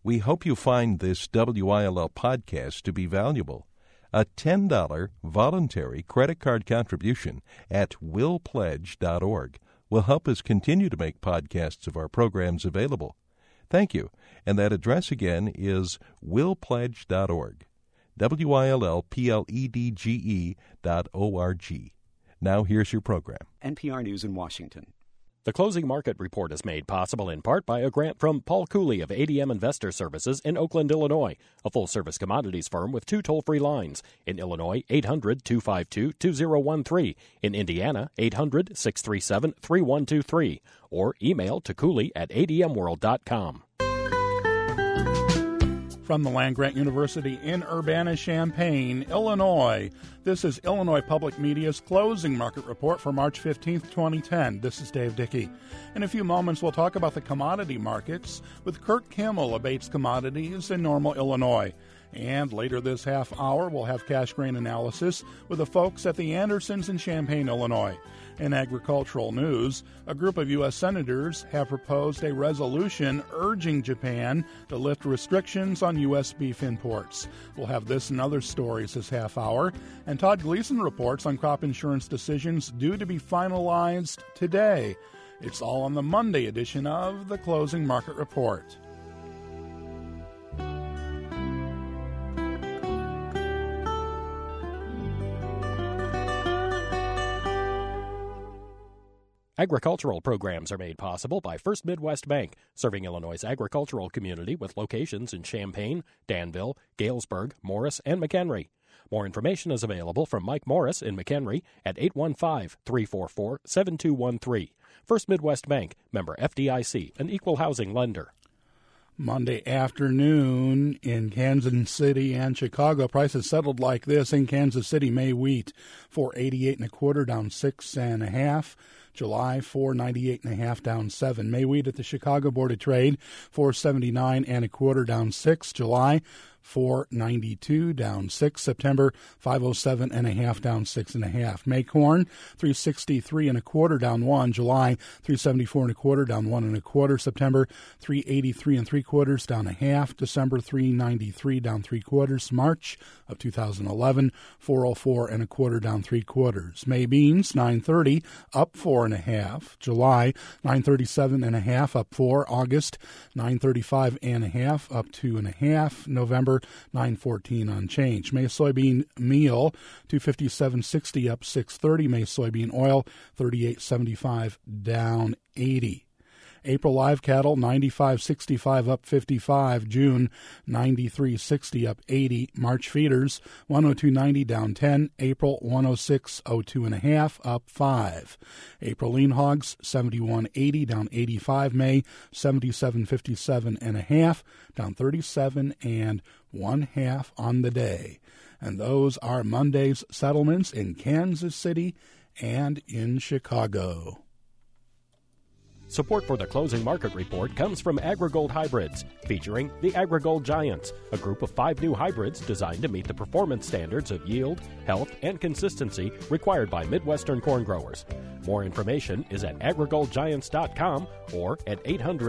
We hope you find this WILL podcast to be valuable. A $10 voluntary credit card contribution at willpledge.org will help us continue to make podcasts of our programs available. Thank you. And that address again is willpledge.org. WILLPLEDGE.org. Now here's your program. NPR News in Washington. The Closing Market Report is made possible in part by a grant from Paul Cooley of ADM Investor Services in Oakland, Illinois, a full-service commodities firm with 2 toll-free lines. In Illinois, 800-252-2013. In Indiana, 800-637-3123. Or email to cooley@admworld.com. From the land-grant university in Urbana-Champaign, Illinois, this is Illinois Public Media's Closing Market Report for March 15th, 2010. This is Dave Dickey. In a few moments, we'll talk about the commodity markets with Kurt Kimmel of Bates Commodities in Normal, Illinois. And later this half hour, we'll have cash grain analysis with the folks at the Andersons in Champaign, Illinois. In agricultural news, a group of U.S. senators have proposed a resolution urging Japan to lift restrictions on U.S. beef imports. We'll have this and other stories this half hour. And Todd Gleason reports on crop insurance decisions due to be finalized today. It's all on the Monday edition of the Closing Market Report. Agricultural programs are made possible by First Midwest Bank, serving Illinois' agricultural community with locations in Champaign, Danville, Galesburg, Morris, and McHenry. More information is available from Mike Morris in McHenry at 815-344-7213. First Midwest Bank, member FDIC, an equal housing lender. Monday afternoon in Kansas City and Chicago, prices settled like this. In Kansas City, May wheat $4.88 1/4, down 6 1/2. July $4.98 1/2, down 7. May wheat at the Chicago Board of Trade $4.79 1/4, down 6. July $4.92, down 6. September $5.07 1/2, down 6 1/2. May corn $3.63 1/4, down 1. July $3.74 1/4, down 1 1/4. September $3.83 3/4, down 1/2. December $3.93, down 3/4. March of 2011 $4.04 1/4, down 3/4. May beans $9.30, up 4 1/2. July $9.37 1/2, up 4. August $9.35 1/2, up 2 1/2. November $9.14 unchanged. May soybean meal $257.60, up 6.30. May soybean oil $38.75, down 80. April live cattle $95.65, up 55. June $93.60, up 80. March feeders $102.90, down 10. April $106.02 1/2, up 5. April lean hogs $71.80, down 85. May $77.57 1/2, down 37 1/2 on the day. And those are Monday's settlements in Kansas City and in Chicago. Support for the Closing Market Report comes from AgriGold Hybrids, featuring the AgriGold Giants, a group of 5 new hybrids designed to meet the performance standards of yield, health, and consistency required by Midwestern corn growers. More information is at agrigoldgiants.com or at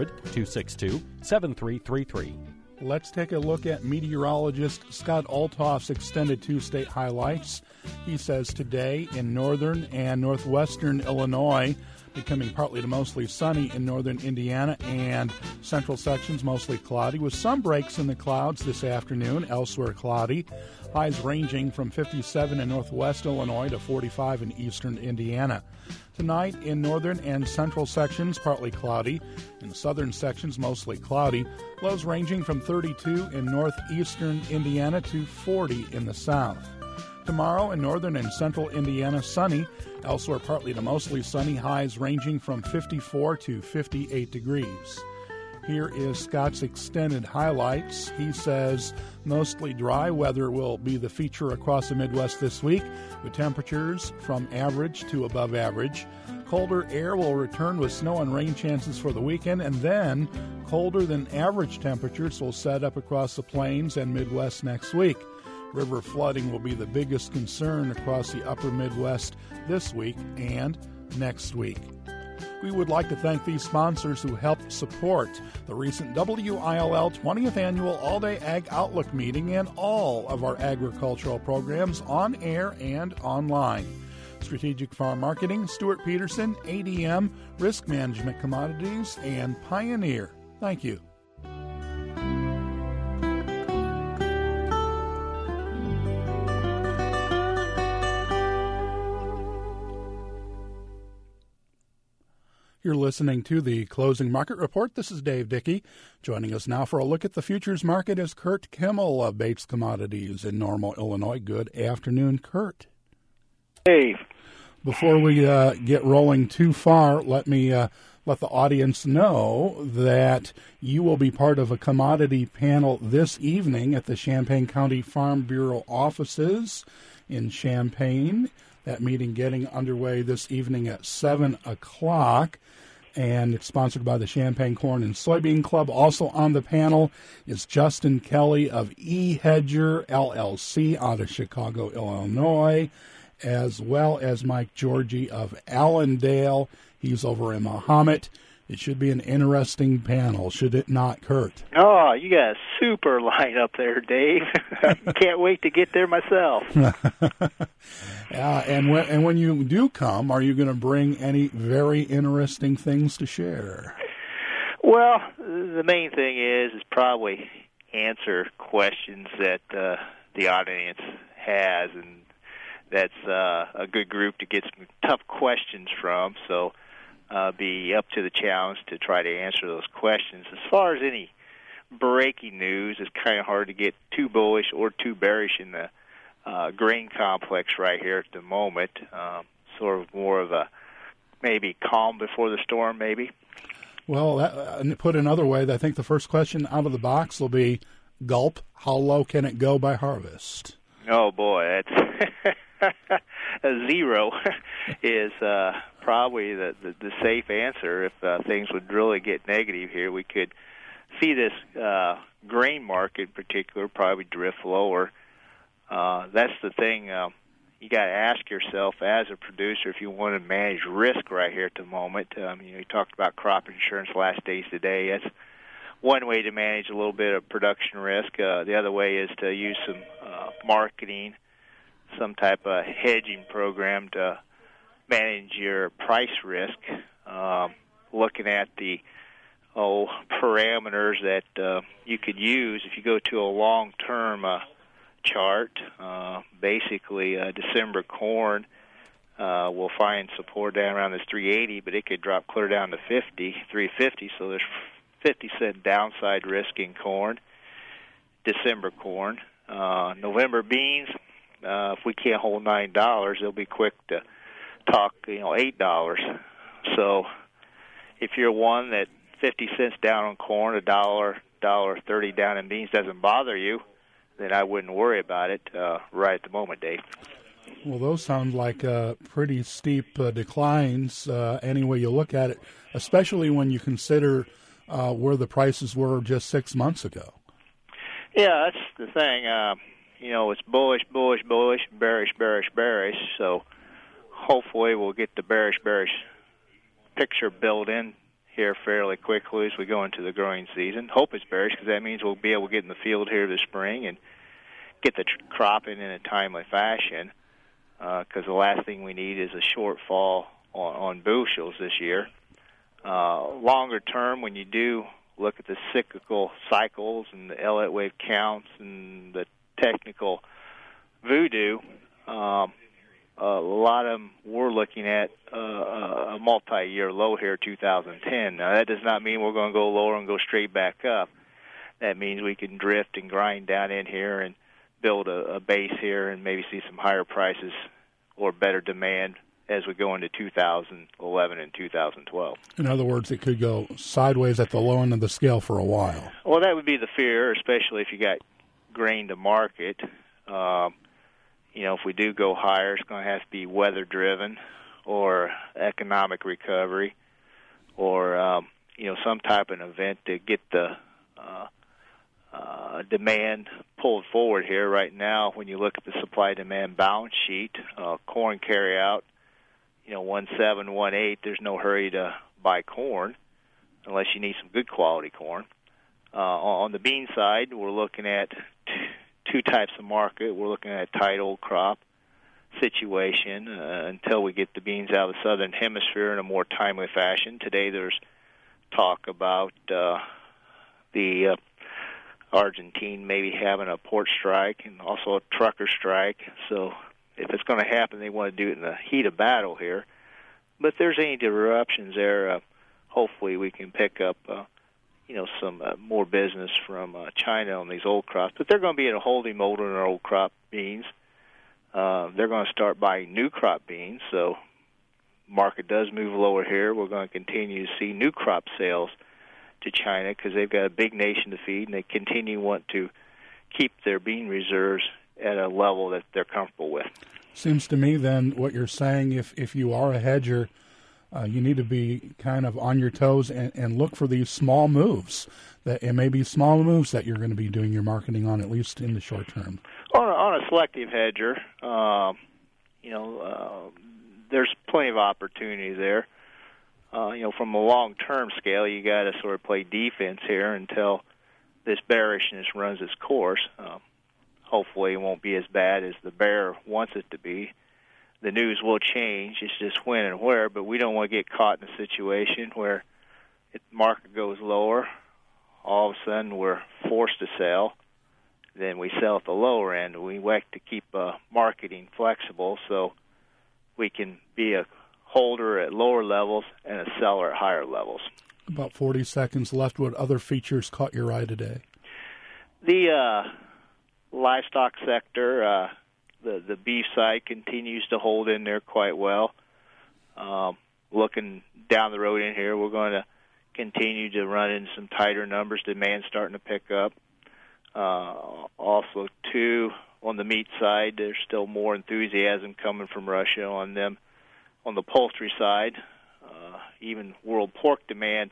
800-262-7333. Let's take a look at meteorologist Scott Althoff's extended 2-state highlights. He says today in northern and northwestern Illinois, becoming partly to mostly sunny in northern Indiana and central sections, mostly cloudy, with some breaks in the clouds this afternoon, elsewhere cloudy. Highs ranging from 57 in northwest Illinois to 45 in eastern Indiana. Tonight in northern and central sections, partly cloudy. In the southern sections, mostly cloudy. Lows ranging from 32 in northeastern Indiana to 40 in the south. Tomorrow in northern and central Indiana, sunny. Elsewhere, partly to mostly sunny. Highs ranging from 54 to 58 degrees. Here is Scott's extended highlights. He says mostly dry weather will be the feature across the Midwest this week, with temperatures from average to above average. Colder air will return with snow and rain chances for the weekend, and then colder than average temperatures will set up across the plains and Midwest next week. River flooding will be the biggest concern across the upper Midwest this week and next week. We would like to thank these sponsors who helped support the recent WILL 20th Annual All-Day Ag Outlook meeting and all of our agricultural programs on air and online. Strategic Farm Marketing, Stuart Peterson, ADM, Risk Management Commodities, and Pioneer. Thank you. You're listening to the Closing Market Report. This is Dave Dickey. Joining us now for a look at the futures market is Kurt Kimmel of Bates Commodities in Normal, Illinois. Good afternoon, Kurt. Hey. Before we get rolling too far, let me let the audience know that you will be part of a commodity panel this evening at the Champaign County Farm Bureau offices in Champaign. That meeting getting underway this evening at 7 o'clock, and it's sponsored by the Champaign Corn and Soybean Club. Also on the panel is Justin Kelly of eHedger LLC out of Chicago, Illinois, as well as Mike Georgie of Allendale. He's over in Mahomet. It should be an interesting panel, should it not, Kurt? Oh, you got a super lineup there, Dave. Can't wait to get there myself. And when you do come, are you going to bring any very interesting things to share? Well, the main thing is probably answer questions that the audience has, and that's a good group to get some tough questions from, so be up to the challenge to try to answer those questions. As far as any breaking news, it's kind of hard to get too bullish or too bearish in the grain complex right here at the moment. Sort of more of a maybe calm before the storm, maybe. Well, put another way, I think the first question out of the box will be, gulp, how low can it go by harvest? Oh, boy, that's a zero is probably the safe answer. If things would really get negative here, we could see this grain market in particular probably drift lower. That's the thing you got to ask yourself as a producer if you want to manage risk right here at the moment. You talked about crop insurance last days today. That's one way to manage a little bit of production risk. The other way is to use some marketing, some type of hedging program to manage your price risk. Looking at the parameters that you could use if you go to a long-term chart. Basically, December corn will find support down around this 380, but it could drop clear down to 350. So there's 50-cent downside risk in corn. December corn. November beans. If we can't hold $9, they'll be quick to talk, $8. So if you're one that 50 cents down on corn, $1.30 down in beans doesn't bother you, then I wouldn't worry about it right at the moment, Dave. Well, those sound like pretty steep declines any way you look at it, especially when you consider where the prices were just 6 months ago. Yeah, that's the thing. It's bullish, bullish, bullish, bearish, bearish, bearish. So hopefully we'll get the bearish, bearish picture built in here fairly quickly as we go into the growing season. Hope it's bearish because that means we'll be able to get in the field here this spring and get the crop in a timely fashion, because the last thing we need is a shortfall on bushels this year. Longer term, when you do look at the cyclical cycles and the Elliott wave counts and the technical voodoo, a lot of them we're looking at a multi-year low here, 2010. Now, that does not mean we're going to go lower and go straight back up. That means we can drift and grind down in here and build a base here and maybe see some higher prices or better demand as we go into 2011 and 2012. In other words, it could go sideways at the low end of the scale for a while. Well, that would be the fear, especially if you got grain to market. If we do go higher, it's going to have to be weather-driven or economic recovery or, some type of event to get the demand pulled forward here. Right now, when you look at the supply-demand balance sheet, corn carry-out, 1.7, 1.8, there's no hurry to buy corn unless you need some good quality corn. On the bean side, we're looking at two types of market. We're looking at tight old crop situation until we get the beans out of the southern hemisphere in a more timely fashion. Today there's talk about the Argentine maybe having a port strike and also a trucker strike. So if it's going to happen, they want to do it in the heat of battle here. But if there's any disruptions there, hopefully we can pick up some more business from China on these old crops. But they're going to be in a holding mode on our old crop beans. They're going to start buying new crop beans, so market does move lower here. We're going to continue to see new crop sales to China because they've got a big nation to feed, and they continue to want to keep their bean reserves at a level that they're comfortable with. Seems to me then what you're saying, if you are a hedger, you need to be kind of on your toes and look for these small moves. That it may be small moves that you're going to be doing your marketing on, at least in the short term. On a selective hedger, there's plenty of opportunity there. From a long-term scale, you got to sort of play defense here until this bearishness runs its course. Hopefully, it won't be as bad as the bear wants it to be. The news will change. It's just when and where, but we don't want to get caught in a situation where if the market goes lower, all of a sudden we're forced to sell. Then we sell at the lower end. We like to keep marketing flexible so we can be a holder at lower levels and a seller at higher levels. About 40 seconds left. What other features caught your eye today? The livestock sector, the beef side continues to hold in there quite well. Looking down the road in here, we're going to continue to run in some tighter numbers. Demand's starting to pick up. Also, too, on the meat side, there's still more enthusiasm coming from Russia on them. On the poultry side, even world pork demand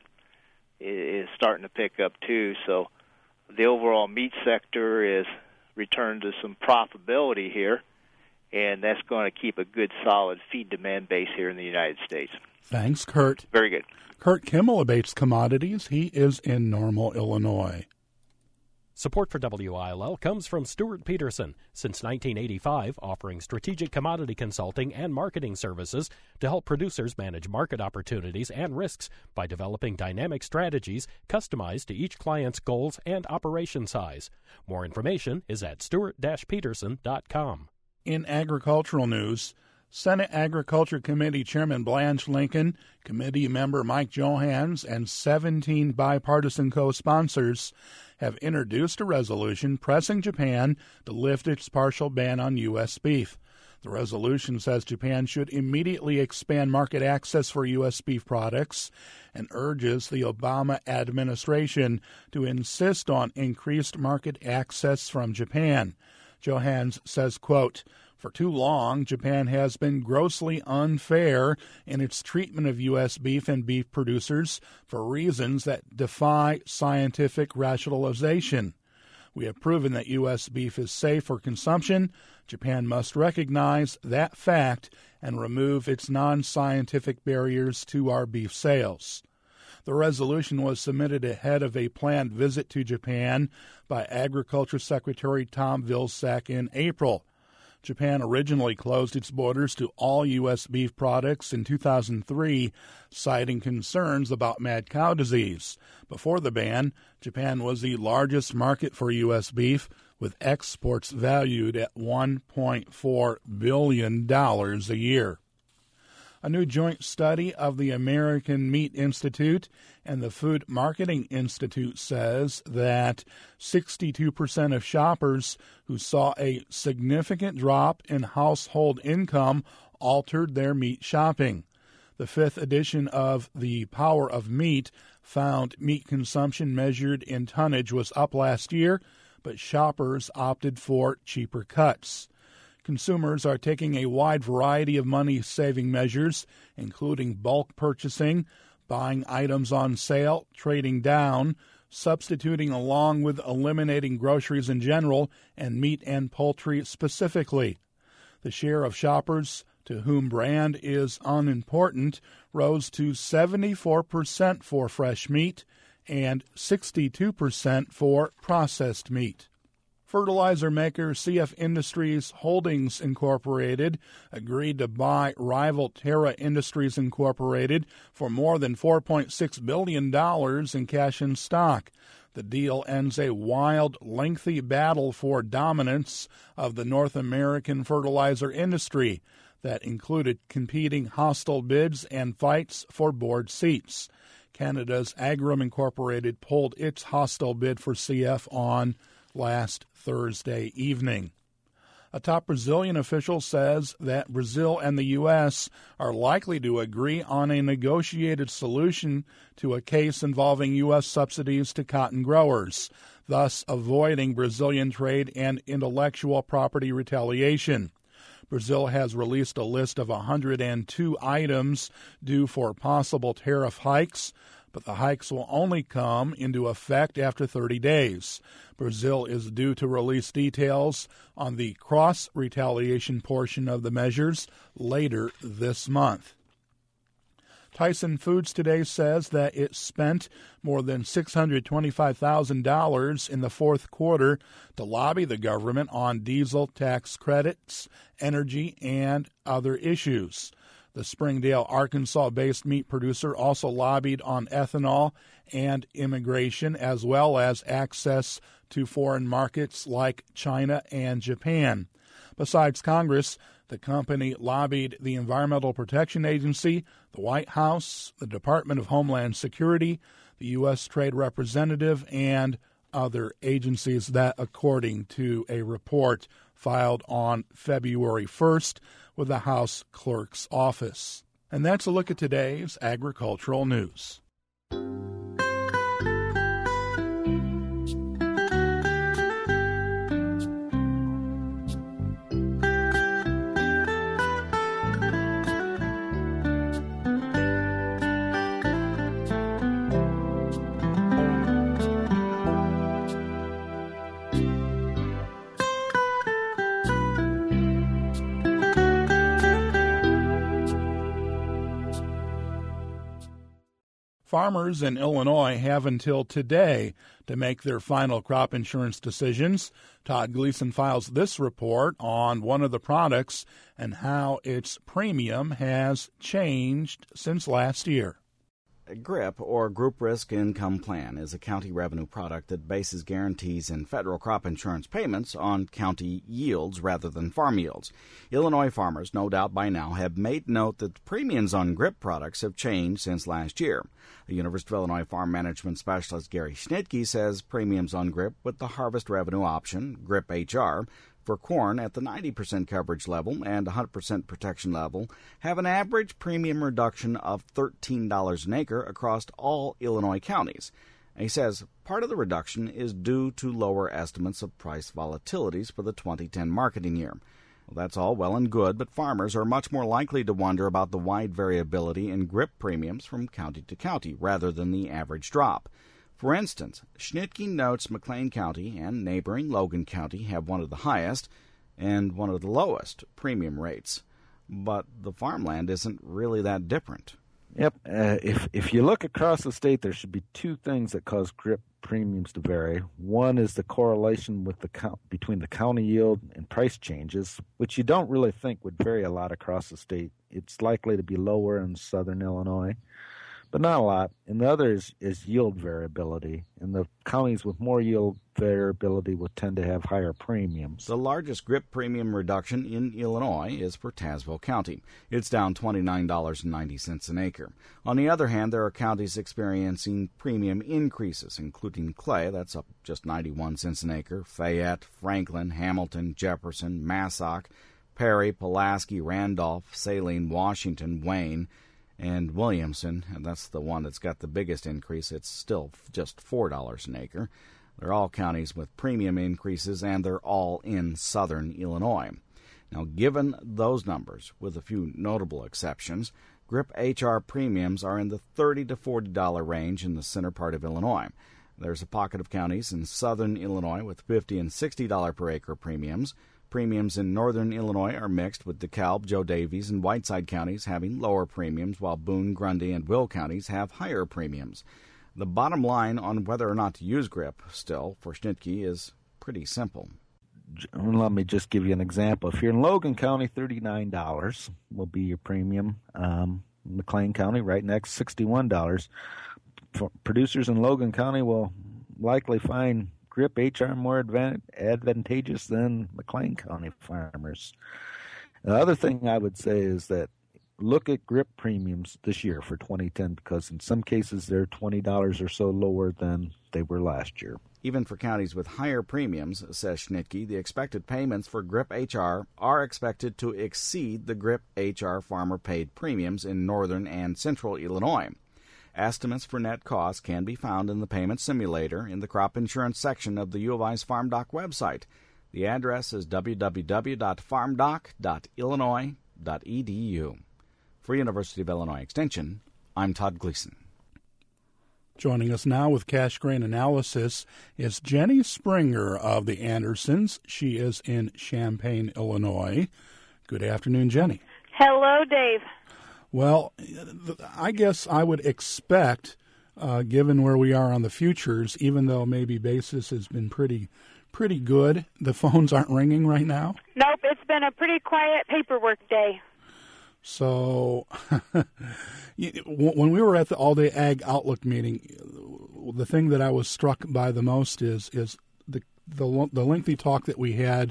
is starting to pick up, too. So the overall meat sector is returned to some profitability here, and that's going to keep a good, solid feed demand base here in the United States. Thanks, Kurt. Very good. Kurt Kimmel of Bates Commodities. He is in Normal, Illinois. Support for WILL comes from Stuart Peterson, since 1985 offering strategic commodity consulting and marketing services to help producers manage market opportunities and risks by developing dynamic strategies customized to each client's goals and operation size. More information is at stuart-peterson.com. In agricultural news, Senate Agriculture Committee Chairman Blanche Lincoln, committee member Mike Johanns, and 17 bipartisan co-sponsors have introduced a resolution pressing Japan to lift its partial ban on U.S. beef. The resolution says Japan should immediately expand market access for U.S. beef products and urges the Obama administration to insist on increased market access from Japan. Johanns says, quote, "For too long, Japan has been grossly unfair in its treatment of U.S. beef and beef producers for reasons that defy scientific rationalization. We have proven that U.S. beef is safe for consumption. Japan must recognize that fact and remove its non-scientific barriers to our beef sales." The resolution was submitted ahead of a planned visit to Japan by Agriculture Secretary Tom Vilsack in April. Japan originally closed its borders to all U.S. beef products in 2003, citing concerns about mad cow disease. Before the ban, Japan was the largest market for U.S. beef, with exports valued at $1.4 billion a year. A new joint study of the American Meat Institute and the Food Marketing Institute says that 62% of shoppers who saw a significant drop in household income altered their meat shopping. The fifth edition of The Power of Meat found meat consumption measured in tonnage was up last year, but shoppers opted for cheaper cuts. Consumers are taking a wide variety of money-saving measures, including bulk purchasing, buying items on sale, trading down, substituting along with eliminating groceries in general, and meat and poultry specifically. The share of shoppers to whom brand is unimportant, rose to 74% for fresh meat and 62% for processed meat. Fertilizer maker CF Industries Holdings Incorporated agreed to buy rival Terra Industries Incorporated for more than $4.6 billion in cash and stock. The deal ends a wild, lengthy battle for dominance of the North American fertilizer industry that included competing hostile bids and fights for board seats. Canada's Agrum Incorporated pulled its hostile bid for CF on last Thursday evening. A top Brazilian official says that Brazil and the U.S. are likely to agree on a negotiated solution to a case involving U.S. subsidies to cotton growers, thus avoiding Brazilian trade and intellectual property retaliation. Brazil has released a list of 102 items due for possible tariff hikes, but the hikes will only come into effect after 30 days. Brazil is due to release details on the cross-retaliation portion of the measures later this month. Tyson Foods today says that it spent more than $625,000 in the fourth quarter to lobby the government on diesel tax credits, energy, and other issues. The Springdale, Arkansas-based meat producer also lobbied on ethanol and immigration, as well as access to foreign markets like China and Japan. Besides Congress, the company lobbied the Environmental Protection Agency, the White House, the Department of Homeland Security, the U.S. Trade Representative, and other agencies that, according to a report filed on February 1st with the House Clerk's Office. And that's a look at today's agricultural news. Farmers in Illinois have until today to make their final crop insurance decisions. Todd Gleason files this report on one of the products and how its premium has changed since last year. GRIP, or Group Risk Income Plan, is a county revenue product that bases guarantees in federal crop insurance payments on county yields rather than farm yields. Illinois farmers, no doubt by now, have made note that premiums on GRIP products have changed since last year. The University of Illinois farm management specialist Gary Schnitke says premiums on GRIP with the harvest revenue option, GRIP HR, for corn at the 90% coverage level and 100% protection level have an average premium reduction of $13 an acre across all Illinois counties. And he says part of the reduction is due to lower estimates of price volatilities for the 2010 marketing year. Well, that's all well and good, but farmers are much more likely to wonder about the wide variability in GRIP premiums from county to county rather than the average drop. For instance, Schnitke notes McLean County and neighboring Logan County have one of the highest and one of the lowest premium rates. But the farmland isn't really that different. Yep. If you look across the state, there should be two things that cause GRIP premiums to vary. One is the correlation with between the county yield and price changes, which you don't really think would vary a lot across the state. It's likely to be lower in southern Illinois, but not a lot. And the other is yield variability. And the counties with more yield variability will tend to have higher premiums. The largest GRIP premium reduction in Illinois is for Tazewell County. It's down $29.90 an acre. On the other hand, there are counties experiencing premium increases, including Clay, that's up just 91 cents an acre, Fayette, Franklin, Hamilton, Jefferson, Massac, Perry, Pulaski, Randolph, Saline, Washington, Wayne, and Williamson, and that's the one that's got the biggest increase. It's still just $4 an acre. They're all counties with premium increases, and they're all in southern Illinois. Now, given those numbers, with a few notable exceptions, GRIP HR premiums are in the $30 to $40 range in the center part of Illinois. There's a pocket of counties in southern Illinois with $50 and $60 per acre premiums. Premiums in northern Illinois are mixed, with DeKalb, Joe Davies, and Whiteside counties having lower premiums, while Boone, Grundy, and Will counties have higher premiums. The bottom line on whether or not to use GRIP still for Schnittke is pretty simple. Let me just give you an example. If you're in Logan County, $39 will be your premium. McLean County, right next, $61. Producers in Logan County will likely find GRIP HR more advantageous than McLean County farmers. The other thing I would say is that look at GRIP premiums this year for 2010, because in some cases they're $20 or so lower than they were last year. Even for counties with higher premiums, says Schnittke, the expected payments for GRIP HR are expected to exceed the GRIP HR farmer-paid premiums in northern and central Illinois. Estimates for net costs can be found in the payment simulator in the crop insurance section of the U of I's FarmDoc website. The address is www.farmdoc.illinois.edu. For University of Illinois Extension, I'm Todd Gleason. Joining us now with cash grain analysis is Jenny Springer of the Andersons. She is in Champaign, Illinois. Good afternoon, Jenny. Hello, Dave. Well, I guess I would expect, given where we are on the futures, even though maybe basis has been pretty good, the phones aren't ringing right now? Nope, it's been a pretty quiet paperwork day. So when we were at the All-Day Ag Outlook meeting, the thing that I was struck by the most is the lengthy talk that we had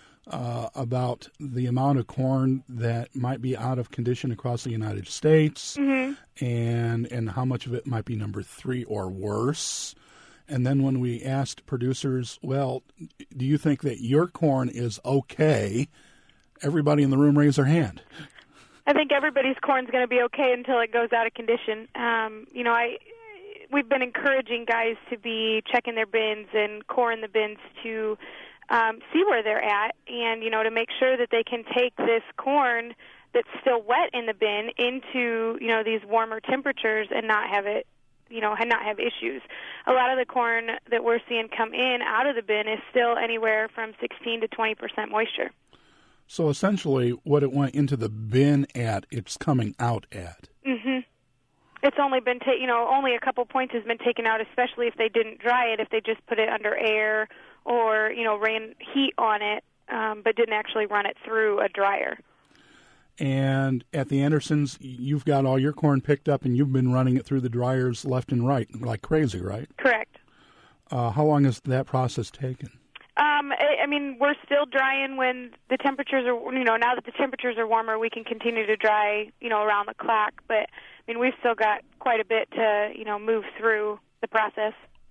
about the amount of corn that might be out of condition across the United States, and how much of it might be number 3 or worse. And then when we asked producers, well, do you think that your corn is okay? Everybody in the room raised their hand. I think everybody's corn's going to be okay until it goes out of condition. We've been encouraging guys to be checking their bins and core in the bins to see where they're at, and to make sure that they can take this corn that's still wet in the bin into these warmer temperatures and not have it and not have issues. A lot of the corn that we're seeing come in out of the bin is still anywhere from 16 to 20% moisture. So essentially, what it went into the bin at, it's coming out at. Mm-hmm. It's only been only a couple points has been taken out, especially if they didn't dry it, if they just put it under air or ran heat on it, but didn't actually run it through a dryer. And at the Andersons, you've got all your corn picked up, and you've been running it through the dryers left and right like crazy, right? Correct. How long has that process taken? We're still drying when the temperatures are, now that the temperatures are warmer, we can continue to dry, around the clock. But, we've still got quite a bit to, move through the process.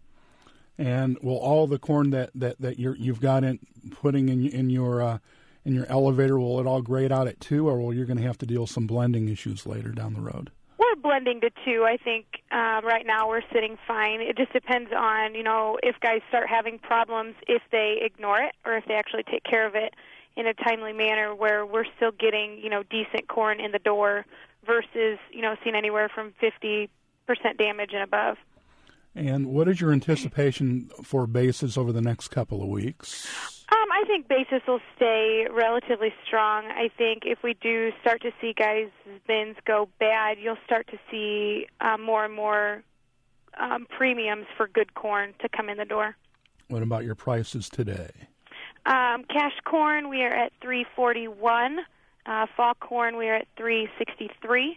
And will all the corn that you've got putting in your elevator, will it all grade out at 2, or will you going to have to deal with some blending issues later down the road? We're blending to 2. I think right now we're sitting fine. It just depends on, if guys start having problems, if they ignore it or if they actually take care of it in a timely manner where we're still getting, decent corn in the door versus, seeing anywhere from 50% damage and above. And what is your anticipation for basis over the next couple of weeks? I think basis will stay relatively strong. I think if we do start to see guys' bins go bad, you'll start to see more and more premiums for good corn to come in the door. What about your prices today? Cash corn, we are at $3.41. Fall corn, we are at $3.63.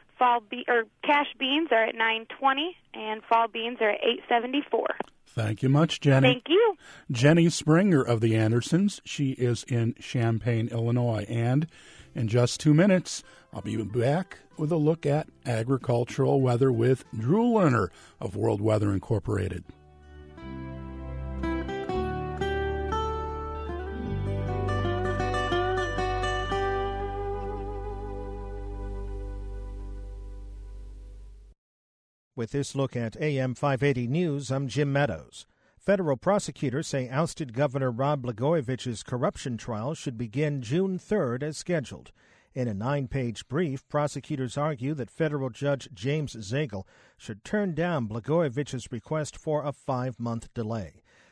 Cash beans are at $9.20, and fall beans are at $8.74. Thank you much, Jenny. Thank you. Jenny Springer of the Andersons. She is in Champaign, Illinois. And in just 2 minutes, I'll be back with a look at agricultural weather with Drew Lerner of World Weather Incorporated. With this look at AM 580 News, I'm Jim Meadows. Federal prosecutors say ousted Governor Rod Blagojevich's corruption trial should begin June 3rd as scheduled. In a 9-page brief, prosecutors argue that federal judge James Zagel should turn down Blagojevich's request for a 5-month delay.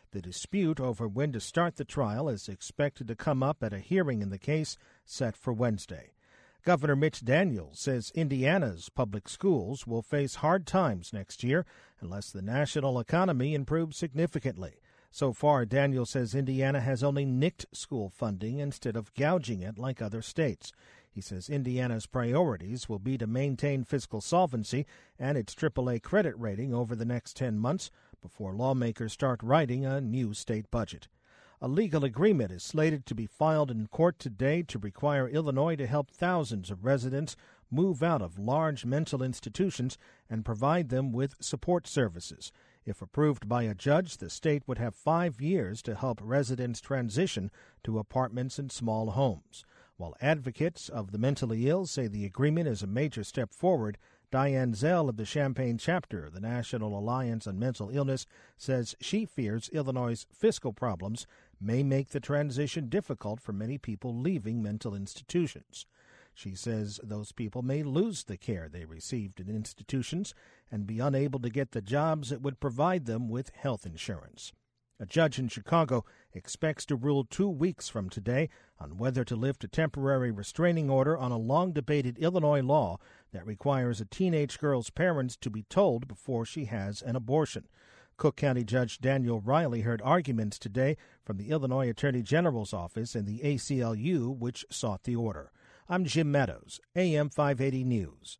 The dispute over when to start the trial is expected to come up at a hearing in the case set for Wednesday. Governor Mitch Daniels says Indiana's public schools will face hard times next year unless the national economy improves significantly. So far, Daniels says Indiana has only nicked school funding instead of gouging it like other states. He says Indiana's priorities will be to maintain fiscal solvency and its AAA credit rating over the next 10 months before lawmakers start writing a new state budget. A legal agreement is slated to be filed in court today to require Illinois to help thousands of residents move out of large mental institutions and provide them with support services. If approved by a judge, the state would have 5 years to help residents transition to apartments and small homes. While advocates of the mentally ill say the agreement is a major step forward, Diane Zell of the Champaign chapter of the National Alliance on Mental Illness says she fears Illinois' fiscal problems may make the transition difficult for many people leaving mental institutions. She says those people may lose the care they received in institutions and be unable to get the jobs that would provide them with health insurance. A judge in Chicago expects to rule 2 weeks from today on whether to lift a temporary restraining order on a long-debated Illinois law that requires a teenage girl's parents to be told before she has an abortion. Cook County Judge Daniel Riley heard arguments today from the Illinois Attorney General's office and the ACLU, which sought the order. I'm Jim Meadows, AM 580 News.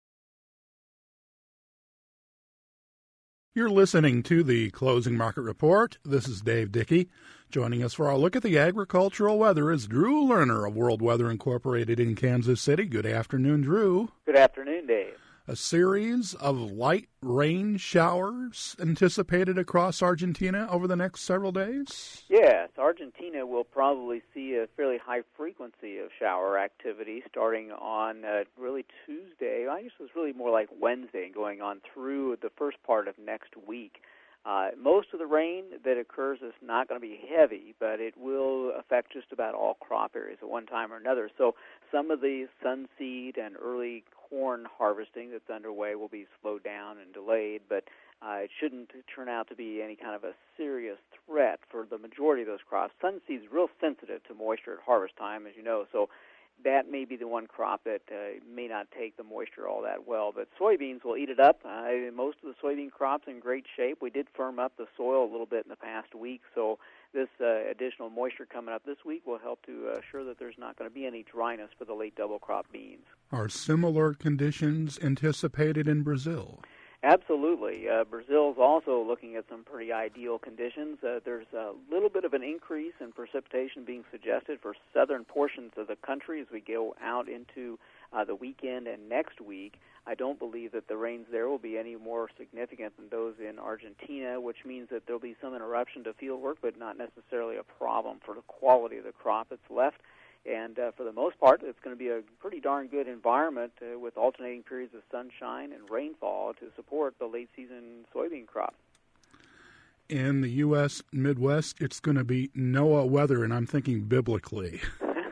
You're listening to the Closing Market Report. This is Dave Dickey. Joining us for our look at the agricultural weather is Drew Lerner of World Weather Incorporated in Kansas City. Good afternoon, Drew. Good afternoon, Dave. A series of light rain showers anticipated across Argentina over the next several days? Yes, Argentina will probably see a fairly high frequency of shower activity starting on really Tuesday. I guess it was really more like Wednesday and going on through the first part of next week. Most of the rain that occurs is not going to be heavy, but it will affect just about all crop areas at one time or another. So some of the sunseed and early corn harvesting that's underway will be slowed down and delayed, but it shouldn't turn out to be any kind of a serious threat for the majority of those crops. Sunseed's real sensitive to moisture at harvest time, as you know, so that may be the one crop that may not take the moisture all that well. But soybeans will eat it up. Most of the soybean crops in great shape. We did firm up the soil a little bit in the past week, so this additional moisture coming up this week will help to assure that there's not going to be any dryness for the late double crop beans. Are similar conditions anticipated in Brazil? Absolutely. Brazil's also looking at some pretty ideal conditions. There's a little bit of an increase in precipitation being suggested for southern portions of the country as we go out into the weekend and next week. I don't believe that the rains there will be any more significant than those in Argentina, which means that there'll be some interruption to field work, but not necessarily a problem for the quality of the crop that's left. And for the most part, it's going to be a pretty darn good environment with alternating periods of sunshine and rainfall to support the late-season soybean crop. In the U.S. Midwest, it's going to be NOAA weather, and I'm thinking biblically.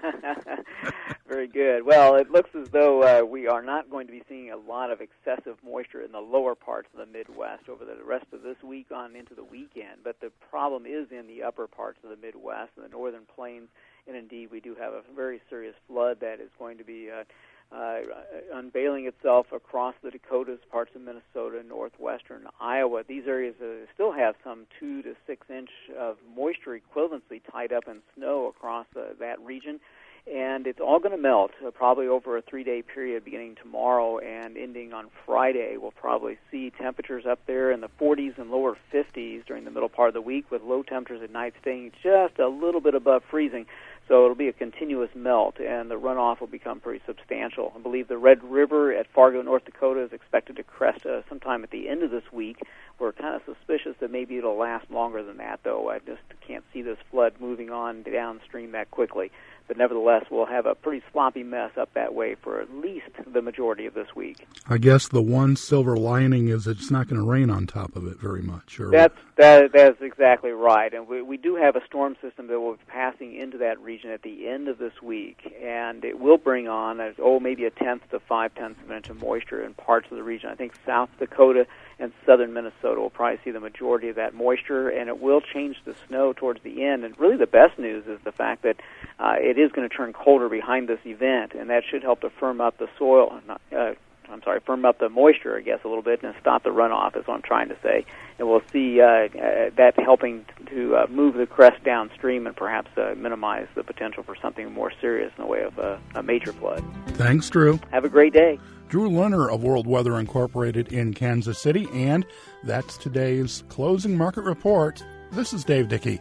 Very good. Well, it looks as though we are not going to be seeing a lot of excessive moisture in the lower parts of the Midwest over the rest of this week on into the weekend. But the problem is in the upper parts of the Midwest and the northern plains. And indeed, we do have a very serious flood that is going to be unveiling itself across the Dakotas, parts of Minnesota, northwestern Iowa. These areas still have some 2 to 6 inch of moisture equivalency tied up in snow across that region. And it's all going to melt probably over a 3-day period beginning tomorrow and ending on Friday. We'll probably see temperatures up there in the 40s and lower 50s during the middle part of the week, with low temperatures at night staying just a little bit above freezing. So it'll be a continuous melt, and the runoff will become pretty substantial. I believe the Red River at Fargo, North Dakota, is expected to crest sometime at the end of this week. We're kind of suspicious that maybe it'll last longer than that, though. I just can't see this flood moving on downstream that quickly. But nevertheless, we'll have a pretty sloppy mess up that way for at least the majority of this week. I guess the one silver lining is it's not going to rain on top of it very much. Or... That's exactly right. And we do have a storm system that will be passing into that region at the end of this week, and it will bring on maybe 1/10 to 5/10 of an inch of moisture in parts of the region. I think South Dakota and southern Minnesota will probably see the majority of that moisture, and it will change the snow towards the end. And really the best news is the fact that it is going to turn colder behind this event, and that should help to firm up the soil, firm up the moisture, I guess, a little bit, and stop the runoff is what I'm trying to say. And we'll see that helping to move the crest downstream and perhaps minimize the potential for something more serious in the way of a major flood. Thanks, Drew. Have a great day. Drew Lerner of World Weather Incorporated in Kansas City, and that's today's Closing Market Report. This is Dave Dickey.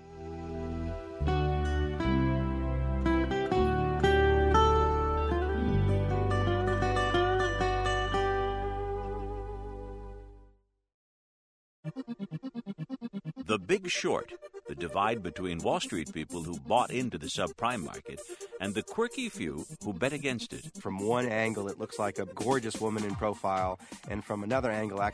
The Big Short, the divide between Wall Street people who bought into the subprime market and the quirky few who bet against it. From one angle, it looks like a gorgeous woman in profile, and from another angle,